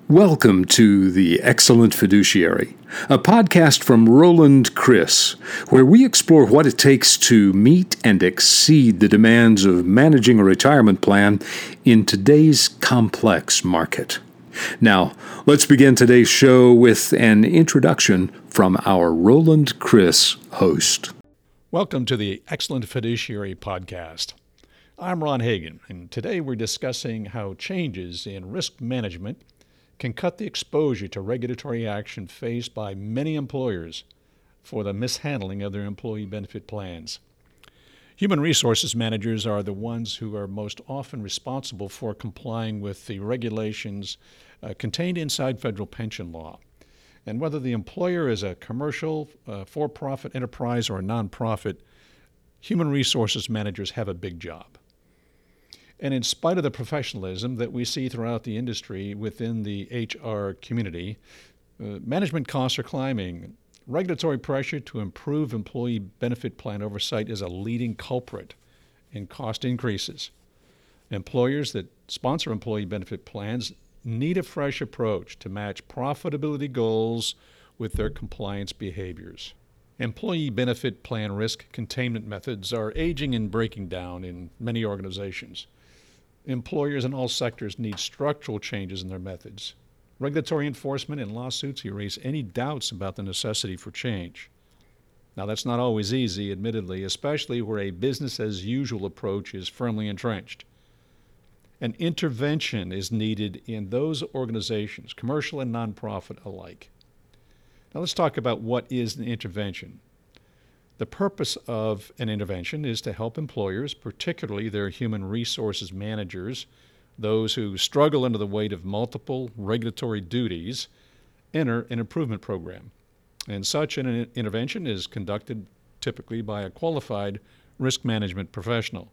Welcome to The Excellent Fiduciary, a podcast from Roland Chris, where we explore what it takes to meet and exceed the demands of managing a retirement plan in today's complex market. Now, let's begin today's show with an introduction from our Roland Chris host. Welcome to the Excellent Fiduciary podcast. I'm Ron Hagan, and today we're discussing how changes in risk management can cut the exposure to regulatory action faced by many employers for the mishandling of their employee benefit plans. Human resources managers are the ones who are most often responsible for complying with the regulations contained inside federal pension law. And whether the employer is a commercial, for-profit enterprise, or a nonprofit, human resources managers have a big job. And in spite of the professionalism that we see throughout the industry within the HR community, management costs are climbing. Regulatory pressure to improve employee benefit plan oversight is a leading culprit in cost increases. Employers that sponsor employee benefit plans need a fresh approach to match profitability goals with their compliance behaviors. Employee benefit plan risk containment methods are aging and breaking down in many organizations. Employers in all sectors need structural changes in their methods. Regulatory enforcement and lawsuits erase any doubts about the necessity for change. Now, that's not always easy, admittedly, especially where a business-as-usual approach is firmly entrenched. An intervention is needed in those organizations, commercial and nonprofit alike. Now, let's talk about what is an intervention. The purpose of an intervention is to help employers, particularly their human resources managers, those who struggle under the weight of multiple regulatory duties, enter an improvement program. And such an intervention is conducted typically by a qualified risk management professional.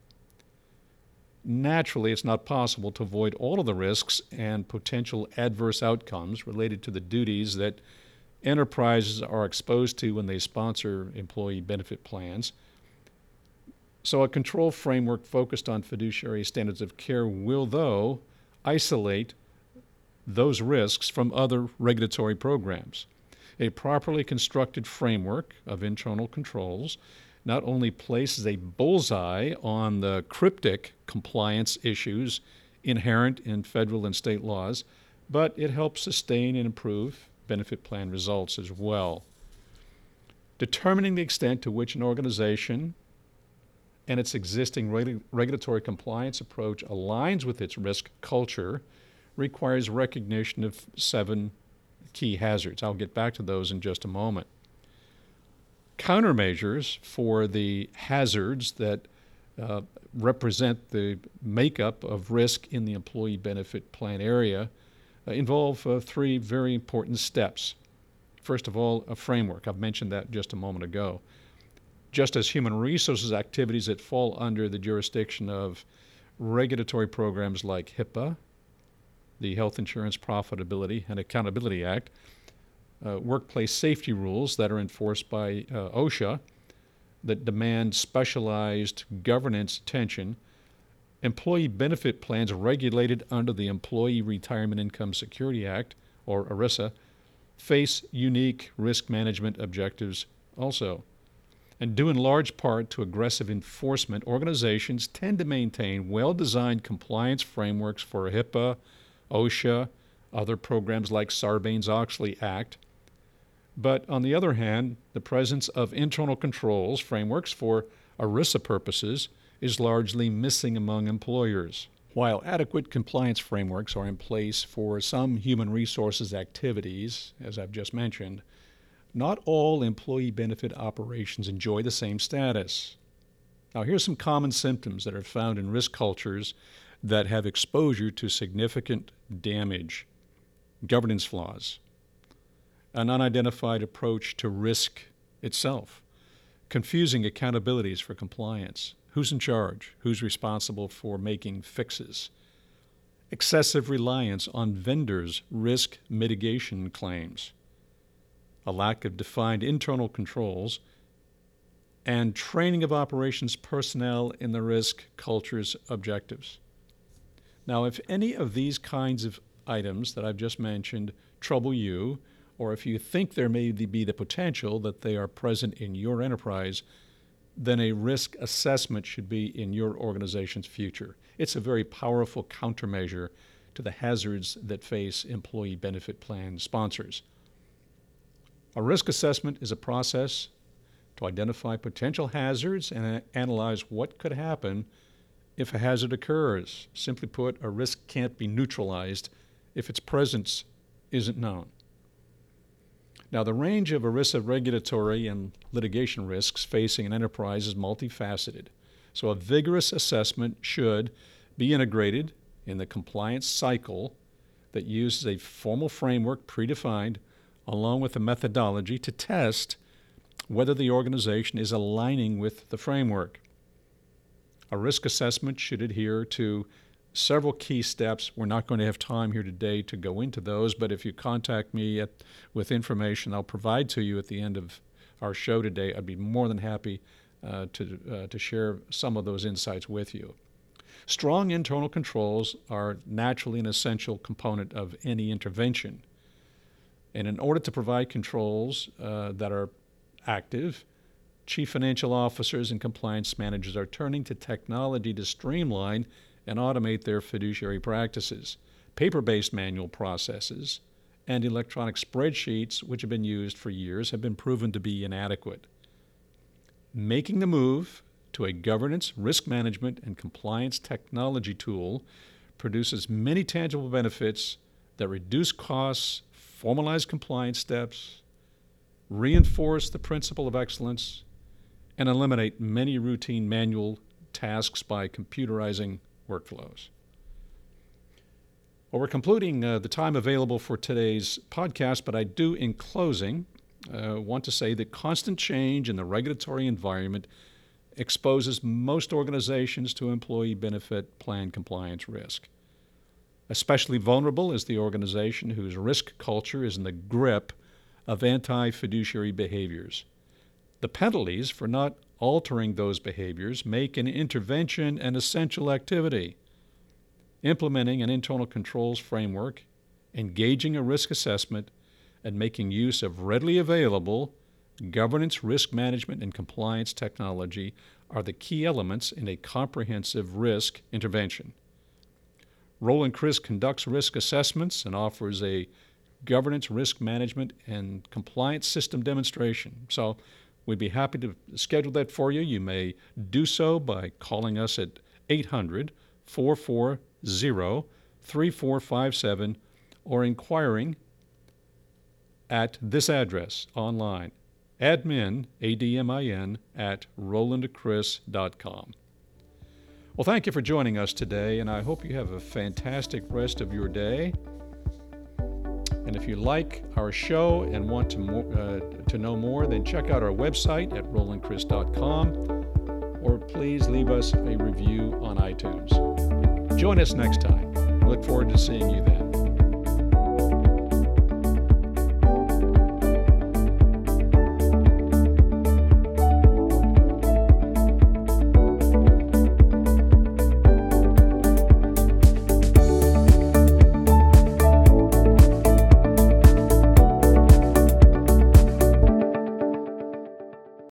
Naturally, it's not possible to avoid all of the risks and potential adverse outcomes related to the duties that enterprises are exposed to when they sponsor employee benefit plans. So a control framework focused on fiduciary standards of care will, though, isolate those risks from other regulatory programs. A properly constructed framework of internal controls not only places a bullseye on the cryptic compliance issues inherent in federal and state laws, but it helps sustain and improve benefit plan results as well. Determining the extent to which an organization and its existing regulatory compliance approach aligns with its risk culture requires recognition of 7 key hazards. I'll get back to those in just a moment. Countermeasures for the hazards that represent the makeup of risk in the employee benefit plan area involve 3 very important steps. First of all, a framework. I've mentioned that just a moment ago. Just as human resources activities that fall under the jurisdiction of regulatory programs like HIPAA, the Health Insurance Profitability and Accountability Act, workplace safety rules that are enforced by OSHA that demand specialized governance attention, employee benefit plans regulated under the Employee Retirement Income Security Act, or ERISA, face unique risk management objectives also. And due in large part to aggressive enforcement, organizations tend to maintain well-designed compliance frameworks for HIPAA, OSHA, other programs like Sarbanes-Oxley Act. But on the other hand, the presence of internal controls frameworks for ERISA purposes is largely missing among employers. While adequate compliance frameworks are in place for some human resources activities, as I've just mentioned, not all employee benefit operations enjoy the same status. Now, here's some common symptoms that are found in risk cultures that have exposure to significant damage. Governance flaws, an unidentified approach to risk itself, confusing accountabilities for compliance. Who's in charge? Who's responsible for making fixes? Excessive reliance on vendors' risk mitigation claims. A lack of defined internal controls and training of operations personnel in the risk culture's objectives. Now, if any of these kinds of items that I've just mentioned trouble you, or if you think there may be the potential that they are present in your enterprise, then a risk assessment should be in your organization's future. It's a very powerful countermeasure to the hazards that face employee benefit plan sponsors. A risk assessment is a process to identify potential hazards and analyze what could happen if a hazard occurs. Simply put, a risk can't be neutralized if its presence isn't known. Now, the range of ERISA regulatory and litigation risks facing an enterprise is multifaceted, so a vigorous assessment should be integrated in the compliance cycle that uses a formal framework predefined along with a methodology to test whether the organization is aligning with the framework. A risk assessment should adhere to several key steps. We're not going to have time here today to go into those, but if you contact me with information I'll provide to you at the end of our show today, I'd be more than happy to share some of those insights with you. Strong internal controls are naturally an essential component of any intervention. And in order to provide controls that are active, chief financial officers and compliance managers are turning to technology to streamline and automate their fiduciary practices. Paper-based manual processes and electronic spreadsheets, which have been used for years, have been proven to be inadequate. Making the move to a governance, risk management, and compliance technology tool produces many tangible benefits that reduce costs, formalize compliance steps, reinforce the principle of excellence, and eliminate many routine manual tasks by computerizing workflows. Well, we're concluding the time available for today's podcast, but I do, in closing, want to say that constant change in the regulatory environment exposes most organizations to employee benefit plan compliance risk. Especially vulnerable is the organization whose risk culture is in the grip of anti-fiduciary behaviors. The penalties for not altering those behaviors make an intervention an essential activity. Implementing an internal controls framework, engaging a risk assessment, and making use of readily available governance, risk management, and compliance technology are the key elements in a comprehensive risk intervention. Roland Chris conducts risk assessments and offers a governance, risk management, and compliance system demonstration. So we'd be happy to schedule that for you. You may do so by calling us at 800-440-3457 or inquiring at this address online, admin, ADMIN, at rolandchris.com. Well, thank you for joining us today, and I hope you have a fantastic rest of your day. And if you like our show and want to know more, then check out our website at rolandchris.com, or please leave us a review on iTunes. Join us next time. Look forward to seeing you then.